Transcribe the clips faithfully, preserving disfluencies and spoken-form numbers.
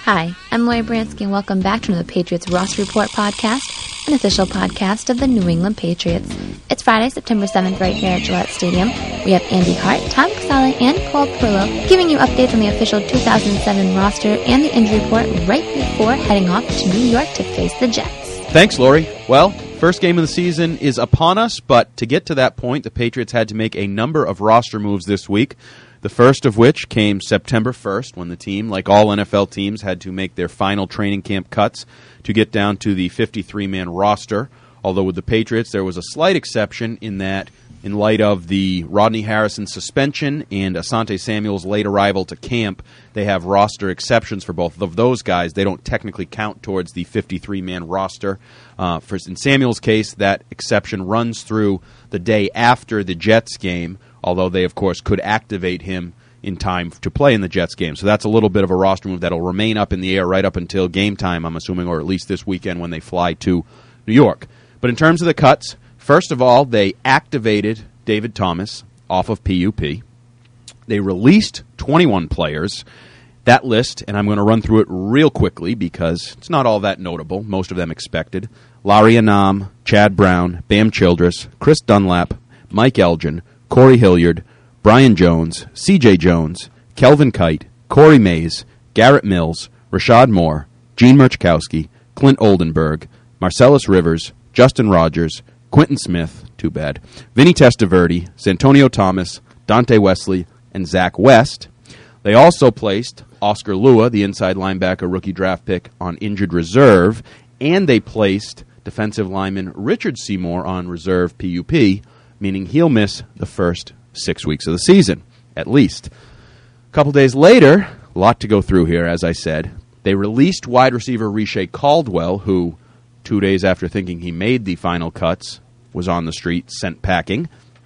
Hi, I'm Lori Bransky, and welcome back to the Patriots Roster Report podcast, an official podcast of the New England Patriots. It's Friday, September seventh, right here at Gillette Stadium. We have Andy Hart, Tom Casale, and Paul Perillo giving you updates on the official two thousand seven roster and the injury report right before heading off to New York to face the Jets. Thanks, Lori. Well, first game of the season is upon us, but to get to that point, the Patriots had to make a number of roster moves this week. The first of which came September first, when the team, like all N F L teams, had to make their final training camp cuts to get down to the fifty-three man roster. Although with the Patriots, there was a slight exception in that, in light of the Rodney Harrison suspension and Asante Samuel's late arrival to camp, they have roster exceptions for both of those guys. They don't technically count towards the fifty-three man roster. Uh, for, in Samuel's case, that exception runs through the day after the Jets game, although they, of course, could activate him in time to play in the Jets game. So that's a little bit of a roster move that will remain up in the air right up until game time, I'm assuming, or at least this weekend when they fly to New York. But in terms of the cuts, first of all, they activated David Thomas off of P U P. They released twenty-one players. That list, and I'm going to run through it real quickly because it's not all that notable, most of them expected. Larry Anam, Chad Brown, Bam Childress, Chris Dunlap, Mike Elgin, Corey Hilliard, Brian Jones, C J Jones, Kelvin Kite, Corey Mays, Garrett Mills, Rashad Moore, Gene Murchkowski, Clint Oldenburg, Marcellus Rivers, Justin Rogers, Quentin Smith, too bad, Vinny Testaverde, Santonio Thomas, Dante Wesley, and Zach West. They also placed Oscar Lua, the inside linebacker rookie draft pick, on injured reserve, and they placed defensive lineman Richard Seymour on reserve P U P, meaning he'll miss the first six weeks of the season, at least. A couple days later, a lot to go through here, as I said, they released wide receiver Riche Caldwell, who, two days after thinking he made the final cuts, was on the street, sent packing.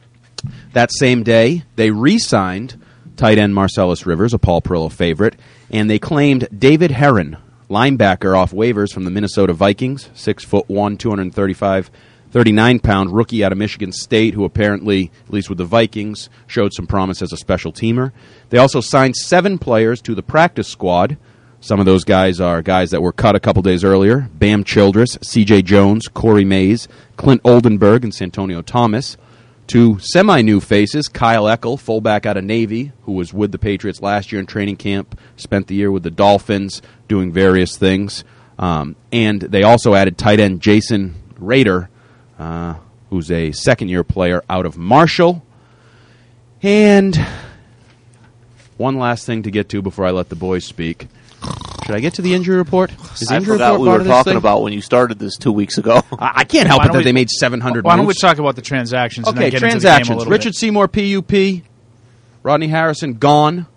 That same day, they re-signed tight end Marcellus Rivers, a Paul Perillo favorite, and they claimed David Herron, linebacker off waivers from the Minnesota Vikings, six foot one, two thirty-five, thirty-nine pound rookie out of Michigan State, who apparently, at least with the Vikings, showed some promise as a special teamer. They also signed seven players to the practice squad. Some of those guys are guys that were cut a couple days earlier: Bam Childress, C J Jones, Corey Mays, Clint Oldenburg, and Santonio Thomas. Two semi-new faces: Kyle Eckel, fullback out of Navy, who was with the Patriots last year in training camp, spent the year with the Dolphins doing various things. Um, and they also added tight end Jason Rader, uh, who's a second-year player out of Marshall. And one last thing to get to before I let the boys speak. Should I get to the injury report? Is I injury forgot report we part were of this talking thing? about when you started this two weeks ago. I, I can't help Why it don't that we- they made seven hundred Why don't we moves. talk about the transactions and Okay, then get into the game a transactions. little Richard bit? Seymour, P U P, Rodney Harrison, gone,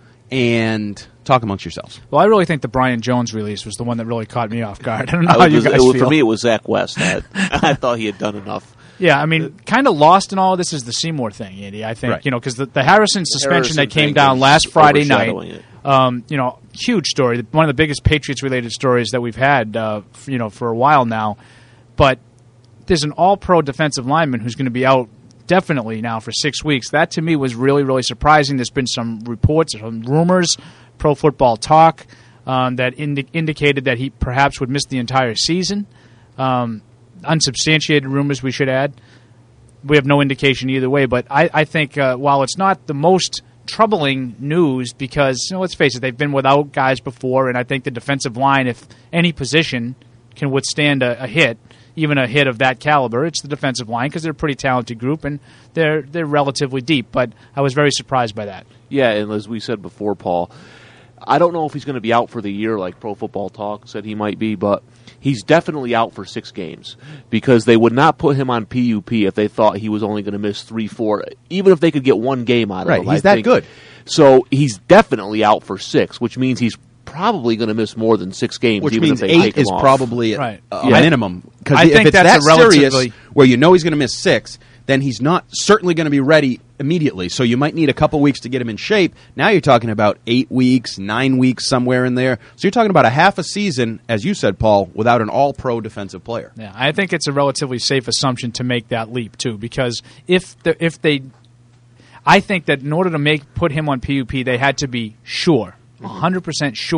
and talk amongst yourselves. Well, I really think the Brian Jones release was the one that really caught me off guard. I don't know I how was- you guys it was- feel. For me, it was Zach West. I, I thought he had done enough. Yeah, I mean, kind of lost in all of this is the Seymour thing, Andy. I think, Right. you know, because the, the Harrison suspension Harrison that came thing down is last Friday night, overshadowing it. um, you know, huge story. One of the biggest Patriots-related stories that we've had, uh, f- you know, for a while now. But there's an all-pro defensive lineman who's going to be out definitely now for six weeks. That, to me, was really, really surprising. There's been some reports, some rumors, Pro Football Talk, um, that indi- indicated that he perhaps would miss the entire season. Um, unsubstantiated rumors, we should add. We have no indication either way, but I, I think uh, while it's not the most troubling news, because, you know, let's face it, they've been without guys before, and I think the defensive line, if any position can withstand a, a hit, even a hit of that caliber, it's the defensive line, because they're a pretty talented group, and they're they're relatively deep, but I was very surprised by that. Yeah, and as we said before, Paul, I don't know if he's going to be out for the year like Pro Football Talk said he might be, but he's definitely out for six games because they would not put him on P U P if they thought he was only going to miss three, four, even if they could get one game out of Right, him. he's I that think. good. So he's definitely out for six, which means he's probably going to miss more than six games, Which even means if they eight take him is off. probably a, Right. a Yeah. minimum. Because I if think it's that's that a relatively- serious, where you know he's going to miss six, then he's not certainly going to be ready immediately. So you might need a couple weeks to get him in shape. Now you're talking about eight weeks, nine weeks, somewhere in there. So you're talking about a half a season, as you said, Paul, without an all-pro defensive player. Yeah, I think it's a relatively safe assumption to make that leap too, because if the, if they, I think that in order to make put him on P U P, they had to be sure, one hundred percent sure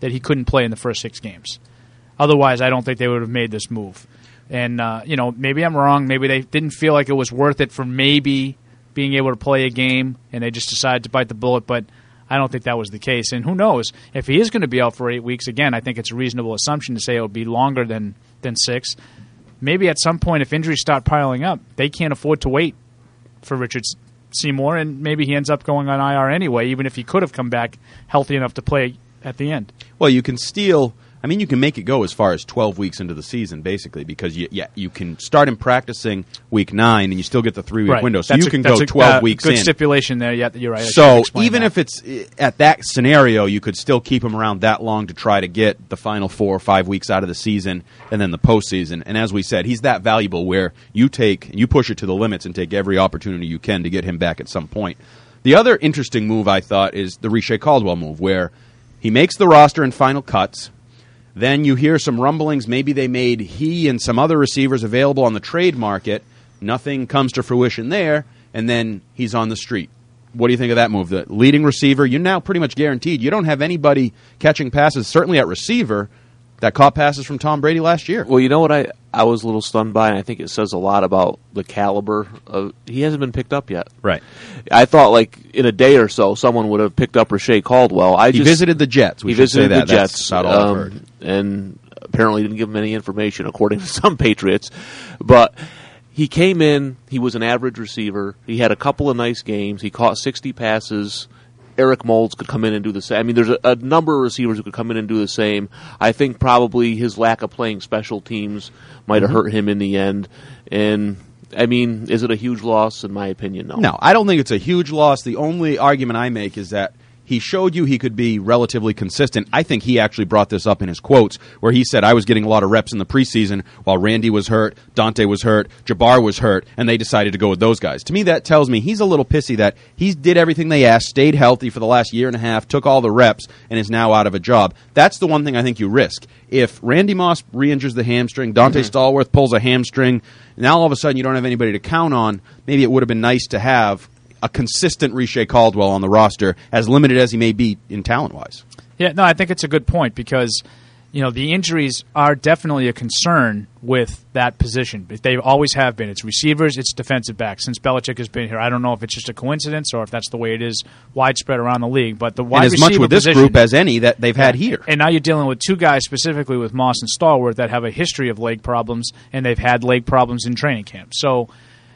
that he couldn't play in the first six games. Otherwise, I don't think they would have made this move. And, uh, you know, maybe I'm wrong. Maybe they didn't feel like it was worth it for maybe being able to play a game, and they just decided to bite the bullet. But I don't think that was the case. And who knows? If he is going to be out for eight weeks, again, I think it's a reasonable assumption to say it would be longer than, than six. Maybe at some point, if injuries start piling up, they can't afford to wait for Richard Seymour, and maybe he ends up going on I R anyway, even if he could have come back healthy enough to play at the end. Well, you can steal... I mean, you can make it go as far as twelve weeks into the season, basically, because you, yeah, you can start him practicing week nine, and you still get the three-week right. window. So that's you a, can go a, twelve uh, weeks good in. Good stipulation there. Yeah, you're right. I So even that. if it's at that scenario, you could still keep him around that long to try to get the final four or five weeks out of the season, and then the postseason. And as we said, he's that valuable where you take you push it to the limits and take every opportunity you can to get him back at some point. The other interesting move, I thought, is the Riche Caldwell move, where he makes the roster in final cuts. Then you hear some rumblings. Maybe they made he and some other receivers available on the trade market. Nothing comes to fruition there, and then he's on the street. What do you think of that move? The leading receiver, you're now pretty much guaranteed. You don't have anybody catching passes, certainly at receiver, that caught passes from Tom Brady last year. Well, you know what I, I was a little stunned by, and I think it says a lot about the caliber of... He hasn't been picked up yet. Right. I thought, like, in a day or so, someone would have picked up Riche Caldwell. I he just, visited the Jets. We he should visited say that. the Jets. That's about all um, I've heard. And apparently didn't give him any information, according to some Patriots. But he came in. He was an average receiver. He had a couple of nice games. He caught sixty passes. Eric Moulds could come in and do the same. I mean, there's a, a number of receivers who could come in and do the same. I think probably his lack of playing special teams might have mm-hmm. hurt him in the end. And, I mean, is it a huge loss? In my opinion, no. No, I don't think it's a huge loss. The only argument I make is that he showed you he could be relatively consistent. I think he actually brought this up in his quotes, where he said, I was getting a lot of reps in the preseason while Randy was hurt, Dante was hurt, Jabbar was hurt, and they decided to go with those guys. To me, that tells me he's a little pissy that he did everything they asked, stayed healthy for the last year and a half, took all the reps, and is now out of a job. That's the one thing I think you risk. If Randy Moss re-injures the hamstring, Dante mm-hmm. Stallworth pulls a hamstring, now all of a sudden you don't have anybody to count on, maybe it would have been nice to have a consistent Riche Caldwell on the roster, as limited as he may be in talent-wise. Yeah, no, I think it's a good point because, you know, the injuries are definitely a concern with that position. They always have been. It's receivers, it's defensive backs. Since Belichick has been here, I don't know if it's just a coincidence or if that's the way it is widespread around the league. But the wide and as receiver much with this position, group as any that they've had here. And now you're dealing with two guys specifically with Moss and Stallworth that have a history of leg problems, and they've had leg problems in training camp. So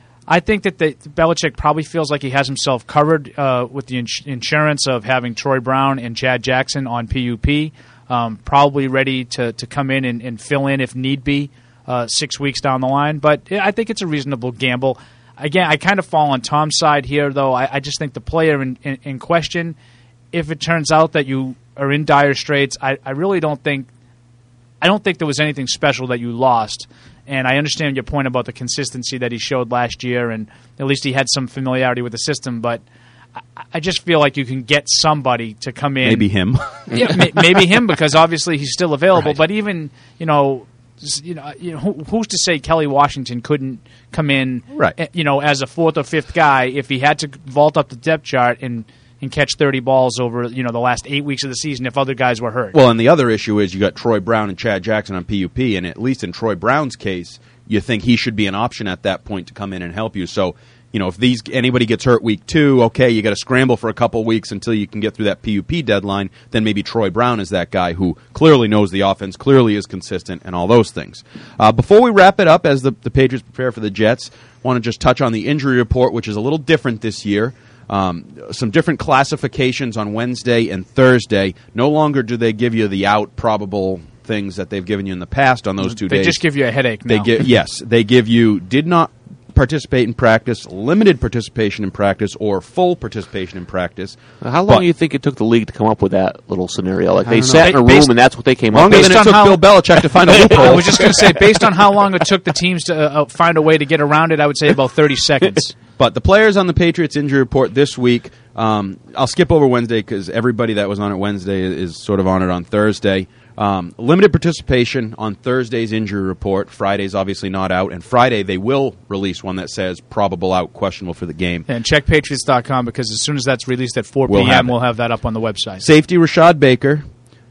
I think that the, Belichick probably feels like he has himself covered uh, with the ins- insurance of having Troy Brown and Chad Jackson on P U P, um, probably ready to, to come in and, and fill in if need be uh, six weeks down the line. But I think it's a reasonable gamble. Again, I kind of fall on Tom's side here, though. I, I just think the player in, in, in question, if it turns out that you are in dire straits, I, I really don't think I don't think there was anything special that you lost. And I understand your point about the consistency that he showed last year, and at least he had some familiarity with the system. But I, I just feel like you can get somebody to come in. Maybe him. yeah, may, maybe him because obviously he's still available. Right. But even you know, you know, you know who, who's to say Kelly Washington couldn't come in, right. you know, as a fourth or fifth guy if he had to vault up the depth chart and. and catch thirty balls over, you know, the last eight weeks of the season if other guys were hurt. Well, and the other issue is you got Troy Brown and Chad Jackson on P U P, and at least in Troy Brown's case, you think he should be an option at that point to come in and help you. So, you know, if these anybody gets hurt week two, okay, you got to scramble for a couple weeks until you can get through that P U P deadline. Then maybe Troy Brown is that guy who clearly knows the offense, clearly is consistent, and all those things. Uh, before we wrap it up, as the, the Patriots prepare for the Jets, I want to just touch on the injury report, which is a little different this year. Um, some different classifications on Wednesday and Thursday. No longer do they give you the out probable things that they've given you in the past on those two they days. They just give you a headache now. They give, yes, they give you did not participate in practice, limited participation in practice, or full participation in practice. How long but, do you think it took the league to come up with that little scenario? Like they know. sat in a room based, and that's what they came longer up with? Longer than it took how, Bill Belichick to find a loophole. I was just going to say, based on how long it took the teams to uh, find a way to get around it, I would say about thirty seconds. But the players on the Patriots injury report this week, um, I'll skip over Wednesday because everybody that was on it Wednesday is sort of on it on Thursday. Um, limited participation on Thursday's injury report. Friday's obviously not out. And Friday they will release one that says probable out, questionable for the game. And check Patriots dot com because as soon as that's released at four We'll p.m., have we'll have that up on the website. Safety Rashad Baker.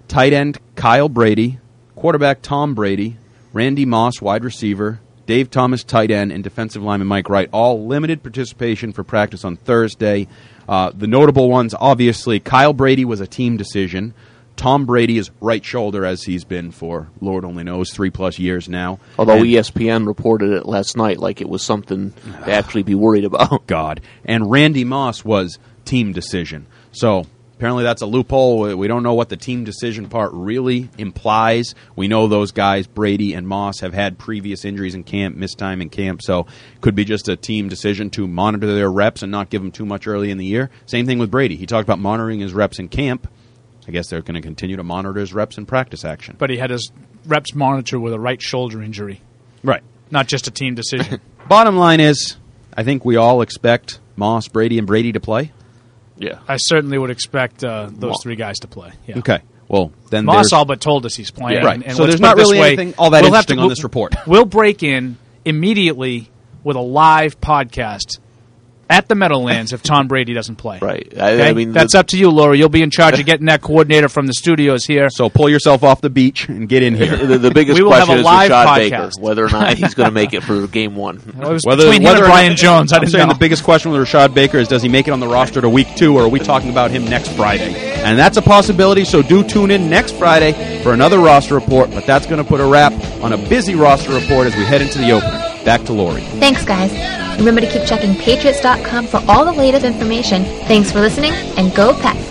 tight end Kyle Brady, quarterback Tom Brady, Randy Moss, wide receiver, Dave Thomas, tight end, and defensive lineman Mike Wright, all limited participation for practice on Thursday. Uh, the notable ones, obviously, Kyle Brady was a team decision. Tom Brady is right shoulder, as he's been for, Lord only knows, three-plus years now. Although and, E S P N reported it last night like it was something to actually be worried about. God. And Randy Moss was team decision. So apparently that's a loophole. We don't know what the team decision part really implies. We know those guys, Brady and Moss, have had previous injuries in camp, missed time in camp, so could be just a team decision to monitor their reps and not give them too much early in the year. Same thing with Brady. He talked about monitoring his reps in camp. I guess they're going to continue to monitor his reps in practice action. But he had his reps monitored with a right shoulder injury. Right. Not just a team decision. Bottom line is, I think we all expect Moss, Brady, and Brady to play. Yeah. I certainly would expect uh, those Moss. three guys to play. Yeah. Okay. Well, then Moss there's... all but told us he's playing. Yeah. Right. And, and So let's there's put not it this really way, anything all that we'll have interesting to- on we'll- this report. We'll break in immediately with a live podcast at the Meadowlands if Tom Brady doesn't play. Right. I, Okay? I mean, That's the, up to you, Laura. You'll be in charge of getting that coordinator from the studios here. So pull yourself off the beach and get in here. the, the biggest We will have question a is live Rashad podcast. Baker, whether or not he's going to make it for game one. It was Whether, between him whether and or Brian not- Jones. I I'm didn't saying know. the biggest question with Rashad Baker is, does he make it on the roster to week two, or are we talking about him next Friday? And that's a possibility, so do tune in next Friday for another roster report, but that's going to put a wrap on a busy roster report as we head into the opener. Back to Lori. Thanks, guys. Remember to keep checking Patriots dot com for all the latest information. Thanks for listening, and go Pats!